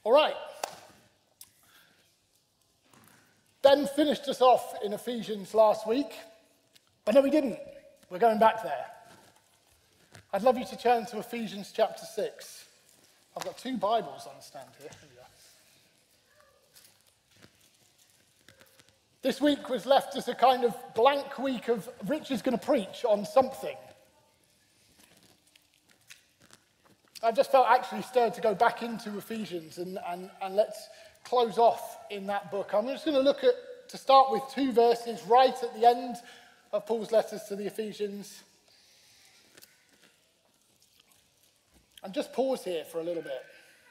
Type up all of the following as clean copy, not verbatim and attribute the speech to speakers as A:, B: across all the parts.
A: All right. Ben finished us off in Ephesians last week, but no, we didn't. We're going back there. I'd love you to turn to Ephesians chapter 6. I've got two Bibles on the stand here. Here we are. This week was left as a kind of blank week of Rich is going to preach on something. I just felt actually stirred to go back into Ephesians and let's close off in that book. I'm just going to look at, to start with, two verses right at the end of Paul's letters to the Ephesians. And just pause here for a little bit.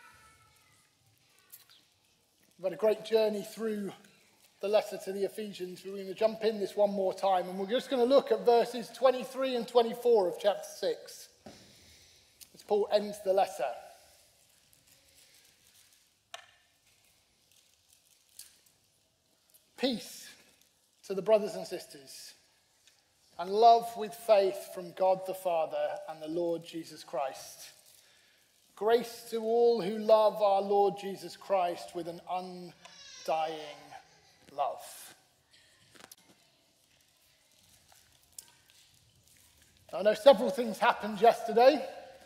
A: We've had a great journey through the letter to the Ephesians. We're going to jump in this one more time, and we're just going to look at verses 23 and 24 of chapter 6. As Paul ends the letter. Peace to the brothers and sisters, and love with faith from God the Father and the Lord Jesus Christ. Grace to all who love our Lord Jesus Christ with an undying love. I know several things happened yesterday.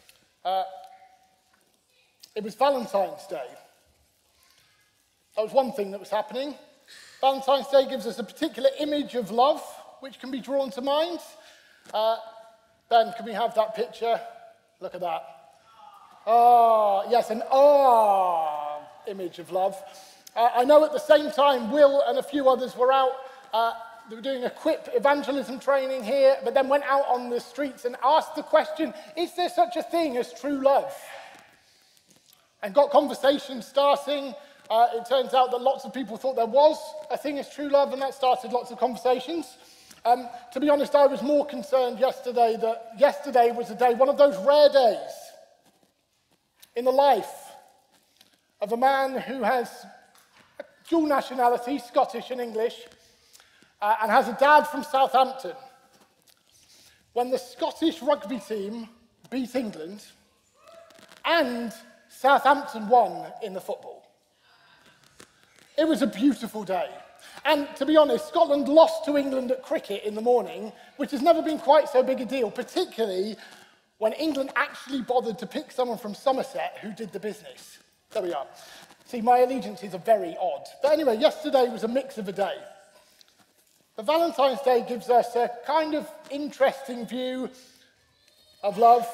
A: It was Valentine's Day. That was one thing that was happening. Valentine's Day gives us a particular image of love, which can be drawn to mind. Ben, can we have that picture? Look at that. Oh, yes, an image of love. I know at the same time, Will and a few others were out. They were doing a Quip evangelism training here, but then went out on the streets and asked the question, is there such a thing as true love? And got conversations starting. It turns out that lots of people thought there was a thing as true love, and that started lots of conversations. To be honest, I was more concerned yesterday that yesterday was a day, one of those rare days in the life of a man who has dual nationality, Scottish and English, and has a dad from Southampton. When the Scottish rugby team beat England and Southampton won in the football. It was a beautiful day. And to be honest, Scotland lost to England at cricket in the morning, which has never been quite so big a deal, particularly when England actually bothered to pick someone from Somerset who did the business. There we are. See, my allegiances are very odd. But anyway, yesterday was a mix of a day. But Valentine's Day gives us a kind of interesting view of love.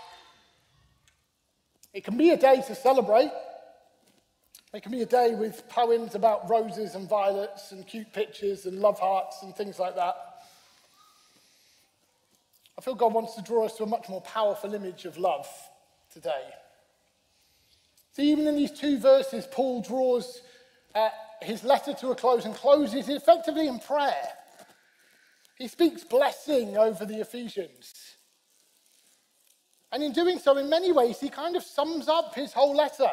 A: It can be a day to celebrate. It can be a day with poems about roses and violets and cute pictures and love hearts and things like that. I feel God wants to draw us to a much more powerful image of love today. See, even in these two verses, Paul draws his letter to a close and closes it effectively in prayer. He speaks blessing over the Ephesians. And in doing so, in many ways, he kind of sums up his whole letter.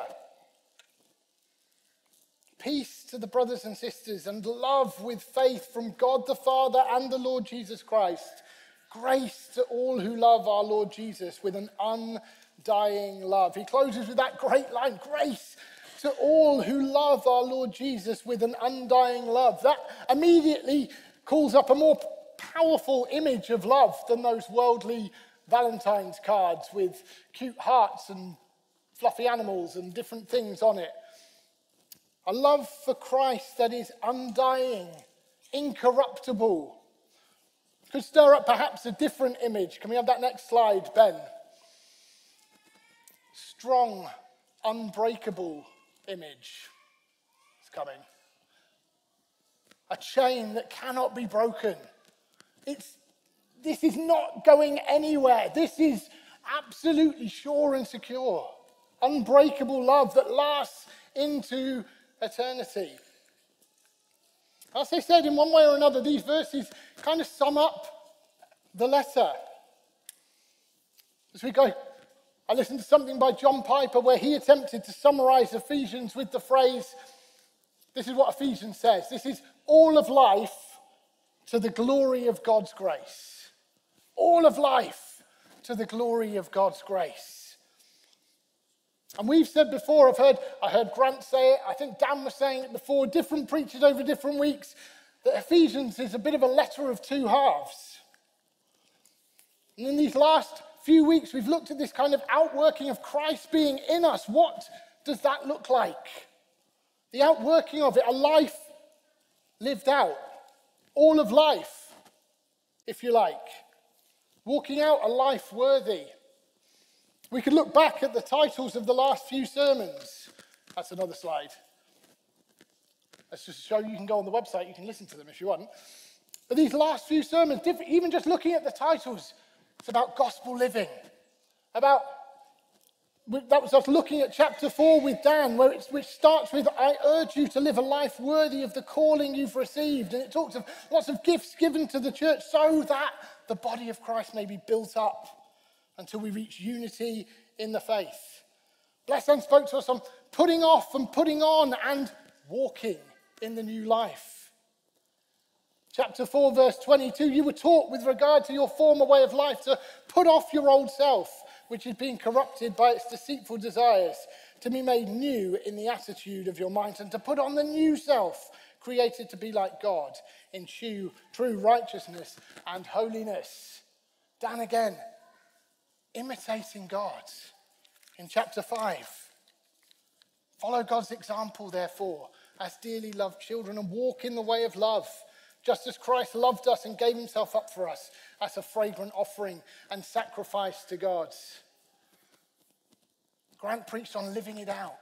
A: Peace to the brothers and sisters, and love with faith from God the Father and the Lord Jesus Christ. Grace to all who love our Lord Jesus with an undying love. He closes with that great line, grace to all who love our Lord Jesus with an undying love. That immediately calls up a more powerful image of love than those worldly Valentine's cards with cute hearts and fluffy animals and different things on it. A love for Christ that is undying, incorruptible. Could stir up perhaps a different image. Can we have that next slide, Ben? Strong, unbreakable image is coming. A chain that cannot be broken. This is not going anywhere. This is absolutely sure and secure. Unbreakable love that lasts into eternity. As I said, in one way or another, these verses kind of sum up the letter. As we go, I listened to something by John Piper where he attempted to summarize Ephesians with the phrase, this is what Ephesians says, this is all of life to the glory of God's grace. All of life to the glory of God's grace. And we've said before, I heard Grant say it, I think Dan was saying it before, different preachers over different weeks, that Ephesians is a bit of a letter of two halves. And in these last few weeks, we've looked at this kind of outworking of Christ being in us. What does that look like? The outworking of it, a life lived out. All of life, if you like. Walking out a life worthy. We could look back at the titles of the last few sermons. That's another slide. Let's just show you can go on the website, you can listen to them if you want. But these last few sermons, even just looking at the titles, it's about gospel living. That was us looking at chapter 4 with Dan, which starts with, I urge you to live a life worthy of the calling you've received. And it talks of lots of gifts given to the church so that the body of Christ may be built up until we reach unity in the faith. Blesson spoke to us on putting off and putting on and walking in the new life. Chapter 4, verse 22, you were taught with regard to your former way of life to put off your old self, which is being corrupted by its deceitful desires, to be made new in the attitude of your mind, and to put on the new self, created to be like God, in true righteousness and holiness. Dan again, imitating God in chapter 5. Follow God's example, therefore, as dearly loved children, and walk in the way of love, just as Christ loved us and gave himself up for us as a fragrant offering and sacrifice to God. Grant preached on living it out.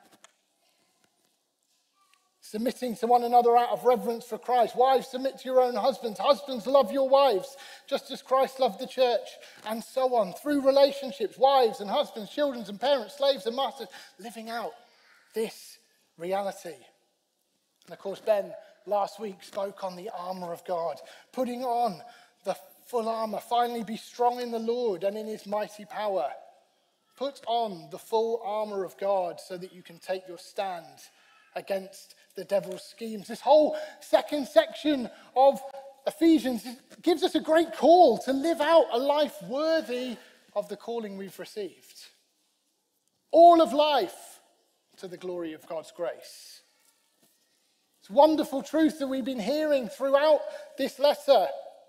A: Submitting to one another out of reverence for Christ. Wives, submit to your own husbands. Husbands, love your wives, just as Christ loved the church, and so on. Through relationships, wives and husbands, children and parents, slaves and masters, living out this reality. And of course, Ben last week spoke on the armour of God, putting on the full armour. Finally, be strong in the Lord and in his mighty power. Put on the full armour of God so that you can take your stand against the devil's schemes. This whole second section of Ephesians gives us a great call to live out a life worthy of the calling we've received. All of life to the glory of God's grace. It's wonderful truth that we've been hearing throughout this letter.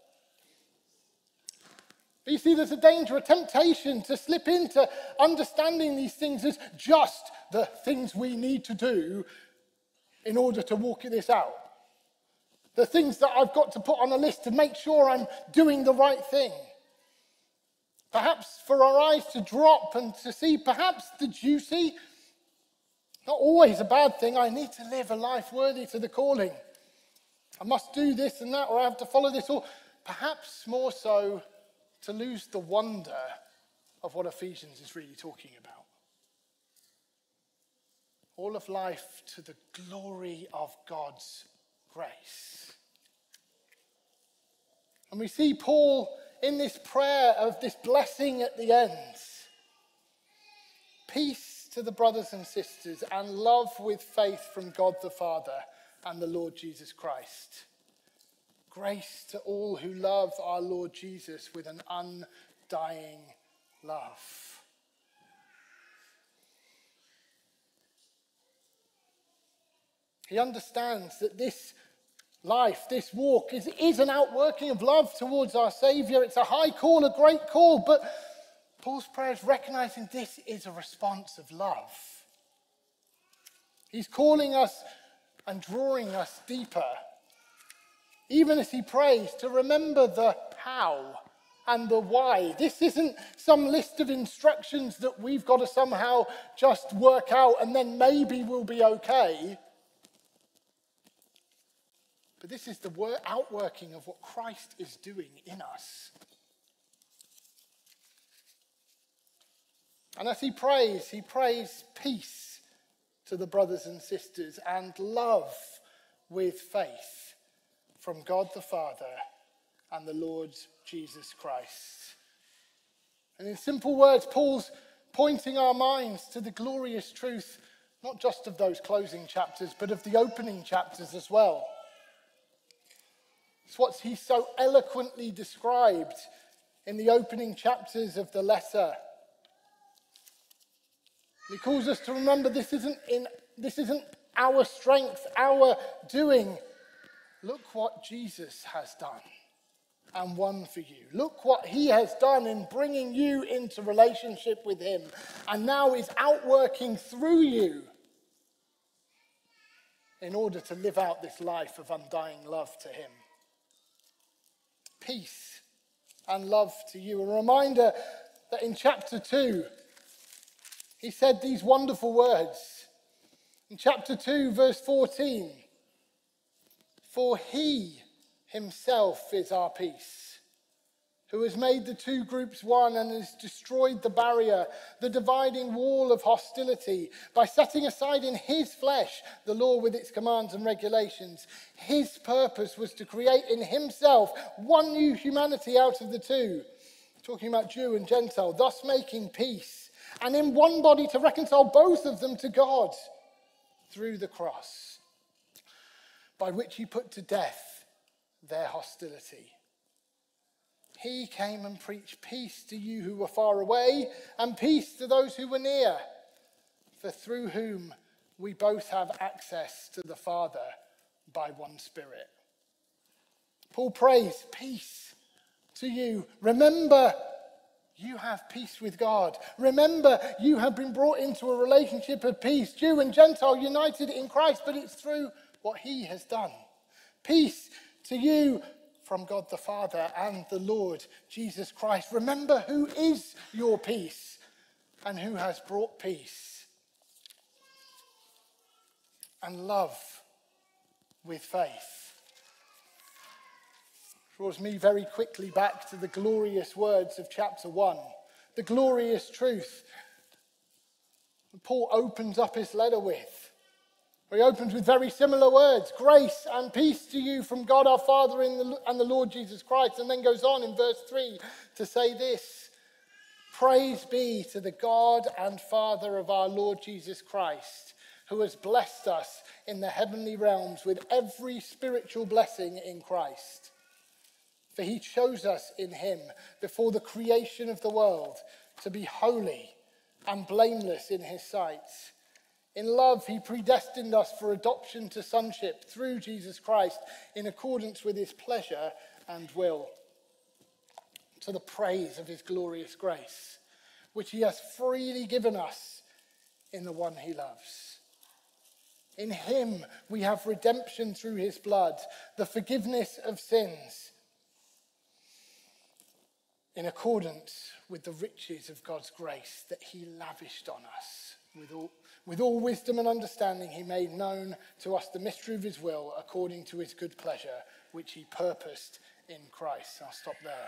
A: But you see, there's a danger, a temptation to slip into understanding these things as just the things we need to do in order to walk this out. The things that I've got to put on a list to make sure I'm doing the right thing. Perhaps for our eyes to drop and to see perhaps the juicy. Not always a bad thing. I need to live a life worthy to the calling. I must do this and that, or I have to follow this, or perhaps more so to lose the wonder of what Ephesians is really talking about. All of life to the glory of God's grace. And we see Paul in this prayer of this blessing at the end. Peace to the brothers and sisters, and love with faith from God the Father and the Lord Jesus Christ. Grace to all who love our Lord Jesus with an undying love. He understands that this life, this walk, is an outworking of love towards our Saviour. It's a high call, a great call, but Paul's prayer is recognizing this is a response of love. He's calling us and drawing us deeper, even as he prays, to remember the how and the why. This isn't some list of instructions that we've got to somehow just work out and then maybe we'll be okay. But this is the outworking of what Christ is doing in us. And as he prays peace to the brothers and sisters and love with faith from God the Father and the Lord Jesus Christ. And in simple words, Paul's pointing our minds to the glorious truth, not just of those closing chapters, but of the opening chapters as well. It's what he so eloquently described in the opening chapters of the letter. He calls us to remember this isn't our strength, our doing. Look what Jesus has done and won for you. Look what he has done in bringing you into relationship with him, and now is outworking through you in order to live out this life of undying love to him. Peace and love to you. A reminder that in chapter 2, he said these wonderful words. In chapter 2, verse 14, for he himself is our peace, who has made the two groups one and has destroyed the barrier, the dividing wall of hostility, by setting aside in his flesh the law with its commands and regulations. His purpose was to create in himself one new humanity out of the two, talking about Jew and Gentile, thus making peace, and in one body to reconcile both of them to God through the cross, by which he put to death their hostility. He came and preached peace to you who were far away and peace to those who were near, for through whom we both have access to the Father by one Spirit. Paul prays, peace to you. Remember, you have peace with God. Remember, you have been brought into a relationship of peace, Jew and Gentile united in Christ, but it's through what he has done. Peace to you from God the Father and the Lord Jesus Christ. Remember who is your peace and who has brought peace. And love with faith. Draws me very quickly back to the glorious words of chapter 1. The glorious truth Paul opens up his letter with. He opens with very similar words. Grace and peace to you from God our Father and the Lord Jesus Christ. And then goes on in verse 3 to say this. Praise be to the God and Father of our Lord Jesus Christ, who has blessed us in the heavenly realms with every spiritual blessing in Christ. For he chose us in him before the creation of the world to be holy and blameless in his sight. In love, he predestined us for adoption to sonship through Jesus Christ in accordance with his pleasure and will, to the praise of his glorious grace, which he has freely given us in the one he loves. In him we have redemption through his blood, the forgiveness of sins, in accordance with the riches of God's grace that he lavished on us. With all wisdom and understanding, he made known to us the mystery of his will according to his good pleasure, which he purposed in Christ. I'll stop there.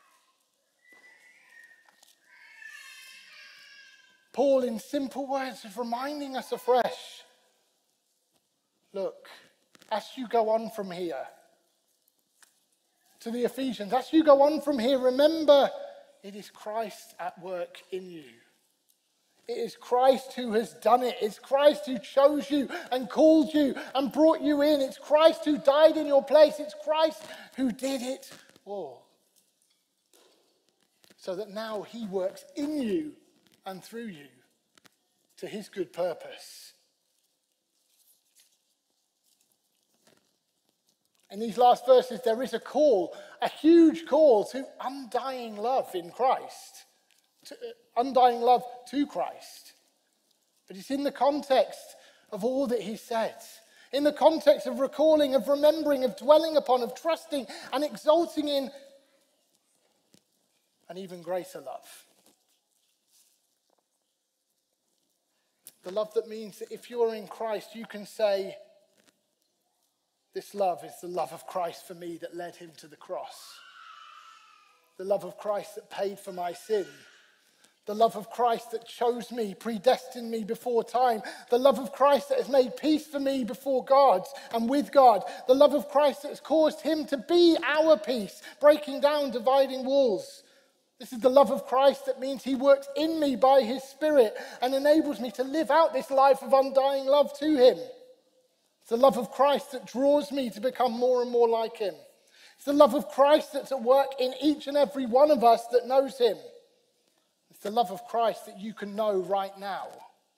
A: Paul, in simple words, is reminding us afresh. Look, as you go on from here to the Ephesians, as you go on from here, remember it is Christ at work in you. It is Christ who has done it. It's Christ who chose you and called you and brought you in. It's Christ who died in your place. It's Christ who did it all. So that now he works in you and through you to his good purpose. In these last verses, there is a call, a huge call to undying love in Christ. Undying love to Christ. But it's in the context of all that he said. In the context of recalling, of remembering, of dwelling upon, of trusting and exulting in an even greater love. The love that means that if you're in Christ, you can say, this love is the love of Christ for me that led him to the cross. The love of Christ that paid for my sin. The love of Christ that chose me, predestined me before time. The love of Christ that has made peace for me before God and with God. The love of Christ that has caused him to be our peace, breaking down dividing walls. This is the love of Christ that means he works in me by his Spirit and enables me to live out this life of undying love to him. It's the love of Christ that draws me to become more and more like him. It's the love of Christ that's at work in each and every one of us that knows him. It's the love of Christ that you can know right now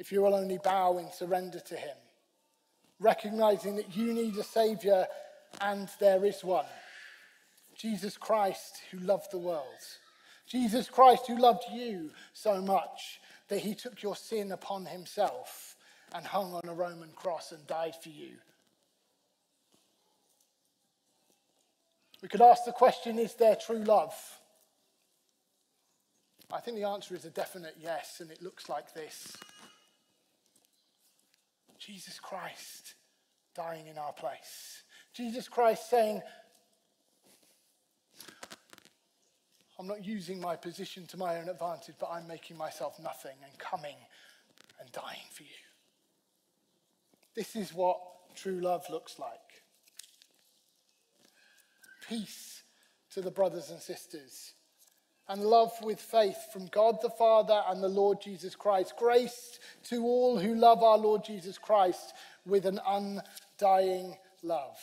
A: if you will only bow in surrender to him, recognizing that you need a Saviour and there is one. Jesus Christ, who loved the world. Jesus Christ, who loved you so much that he took your sin upon himself and hung on a Roman cross and died for you. We could ask the question, is there true love? I think the answer is a definite yes, and it looks like this. Jesus Christ dying in our place. Jesus Christ saying, I'm not using my position to my own advantage, but I'm making myself nothing and coming and dying for you. This is what true love looks like. Peace to the brothers and sisters, and love with faith from God the Father and the Lord Jesus Christ. Grace to all who love our Lord Jesus Christ with an undying love.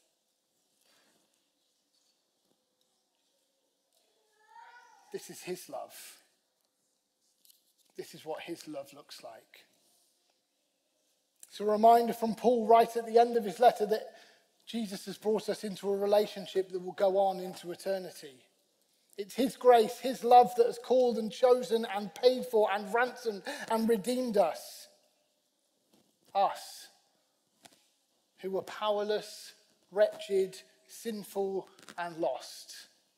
A: This is his love. This is what his love looks like. It's a reminder from Paul right at the end of his letter that Jesus has brought us into a relationship that will go on into eternity. It's his grace, his love that has called and chosen and paid for and ransomed and redeemed us. Us, who were powerless, wretched, sinful, and lost.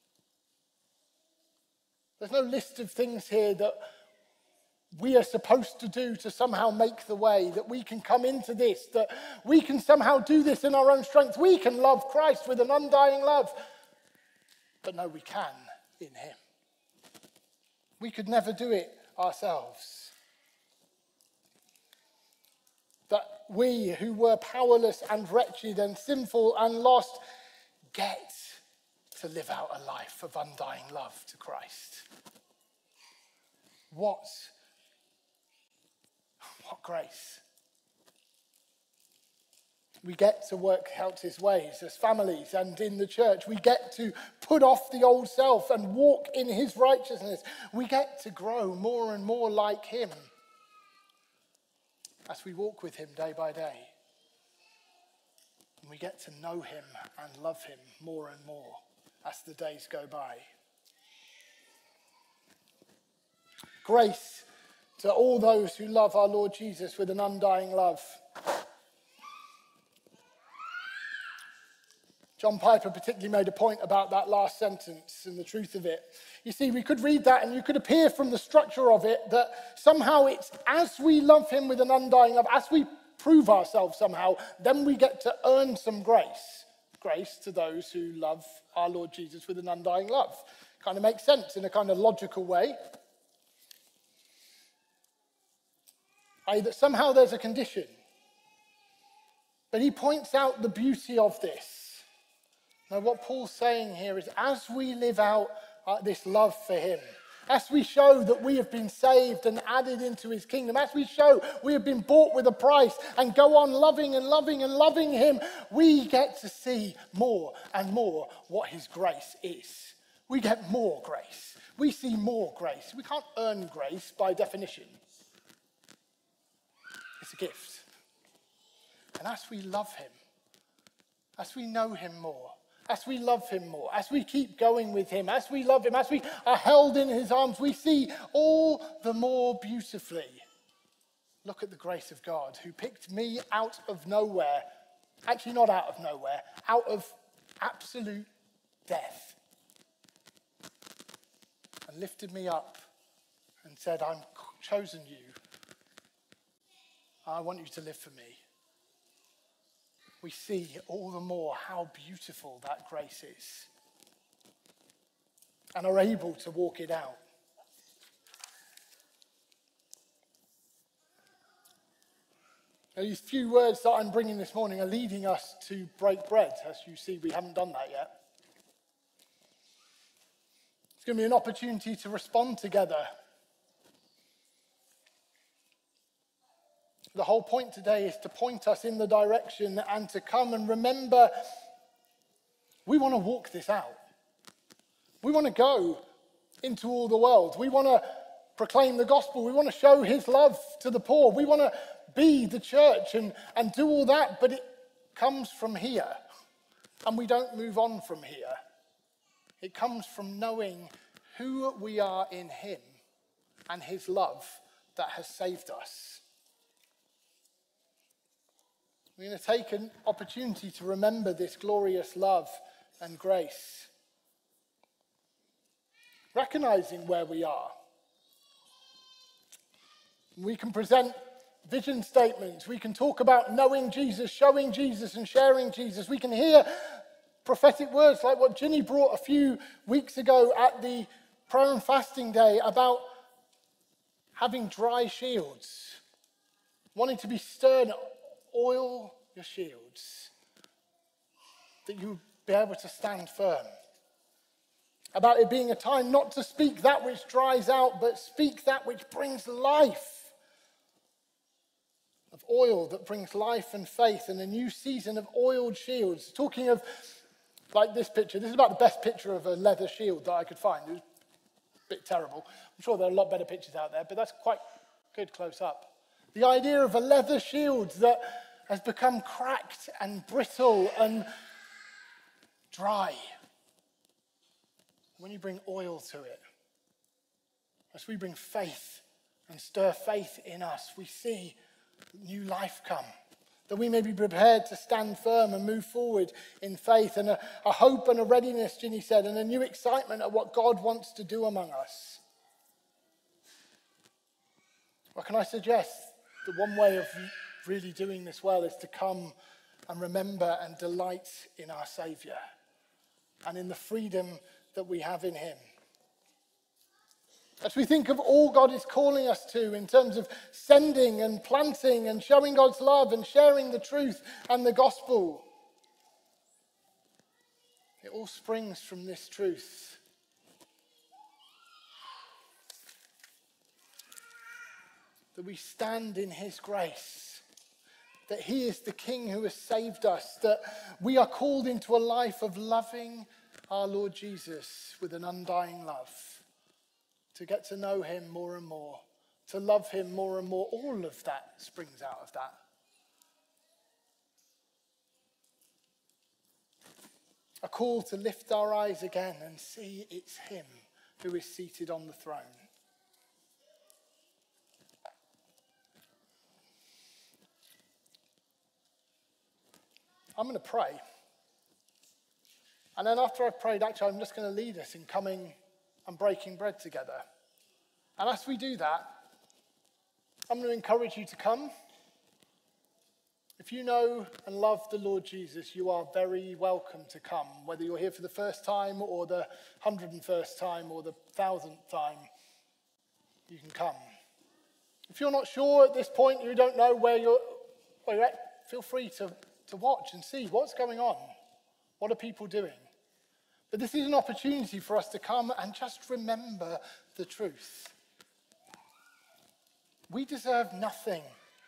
A: There's no list of things here that we are supposed to do to somehow make the way, that we can come into this, that we can somehow do this in our own strength. We can love Christ with an undying love. But no, we can in him. We could never do it ourselves. That we who were powerless and wretched and sinful and lost get to live out a life of undying love to Christ. What grace. We get to work out his ways as families and in the church. We get to put off the old self and walk in his righteousness. We get to grow more and more like him as we walk with him day by day. And we get to know him and love him more and more as the days go by. Grace to all those who love our Lord Jesus with an undying love. John Piper particularly made a point about that last sentence and the truth of it. You see, we could read that and you could appear from the structure of it that somehow it's as we love him with an undying love, as we prove ourselves somehow, then we get to earn some grace. Grace to those who love our Lord Jesus with an undying love. Kind of makes sense in a kind of logical way. i.e. that somehow there's a condition. But he points out the beauty of this. Now, what Paul's saying here is as we live out this love for him, as we show that we have been saved and added into his kingdom, as we show we have been bought with a price and go on loving and loving and loving him, we get to see more and more what his grace is. We get more grace. We see more grace. We can't earn grace by definition. It's a gift. And as we love him, as we know him more, as we love him more, as we keep going with him, as we love him, as we are held in his arms, we see all the more beautifully. Look at the grace of God who picked me out of nowhere, actually not out of nowhere, out of absolute death, and lifted me up and said, I've chosen you. I want you to live for me. We see all the more how beautiful that grace is and are able to walk it out. Now, these few words that I'm bringing this morning are leading us to break bread. As you see, we haven't done that yet. It's going to be an opportunity to respond together. The whole point today is to point us in the direction and to come and remember we want to walk this out. We want to go into all the world. We want to proclaim the gospel. We want to show his love to the poor. We want to be the church and do all that, but it comes from here. And we don't move on from here. It comes from knowing who we are in him and his love that has saved us. We're going to take an opportunity to remember this glorious love and grace. Recognizing where we are. We can present vision statements. We can talk about knowing Jesus, showing Jesus, and sharing Jesus. We can hear prophetic words like what Ginny brought a few weeks ago at the prayer and fasting day about having dry shields, wanting to be stern. Oil your shields, that you be able to stand firm. About it being a time not to speak that which dries out, but speak that which brings life. Of oil that brings life and faith, and a new season of oiled shields. Talking of, like this picture, this is about the best picture of a leather shield that I could find. It was a bit terrible. I'm sure there are a lot better pictures out there, but that's quite good close up. The idea of a leather shield that has become cracked and brittle and dry. When you bring oil to it, as we bring faith and stir faith in us, we see new life come. That we may be prepared to stand firm and move forward in faith, and a hope and a readiness, Ginny said, and a new excitement at what God wants to do among us. Well, can I suggest that one way of really doing this well is to come and remember and delight in our Saviour and in the freedom that we have in him. As we think of all God is calling us to in terms of sending and planting and showing God's love and sharing the truth and the gospel, it all springs from this truth. That we stand in his grace, that he is the King who has saved us, that we are called into a life of loving our Lord Jesus with an undying love, to get to know him more and more, to love him more and more. All of that springs out of that. A call to lift our eyes again and see it's him who is seated on the throne. I'm going to pray. And then after I've prayed, actually, I'm just going to lead us in coming and breaking bread together. And as we do that, I'm going to encourage you to come. If you know and love the Lord Jesus, you are very welcome to come. Whether you're here for the first time or the 101st time or the 1000th time, you can come. If you're not sure at this point, you don't know where you're at, feel free to watch and see what's going on. What are people doing? But this is an opportunity for us to come and just remember the truth. We deserve nothing.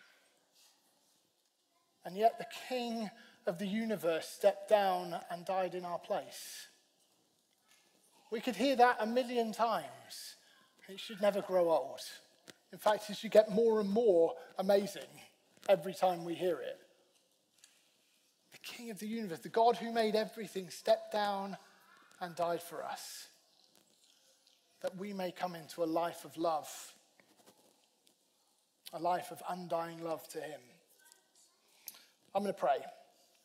A: And yet the King of the universe stepped down and died in our place. We could hear that 1,000,000 times. It should never grow old. In fact, it should get more and more amazing every time we hear it. The King of the universe, the God who made everything, stepped down and died for us, that we may come into a life of love, a life of undying love to him. I'm going to pray.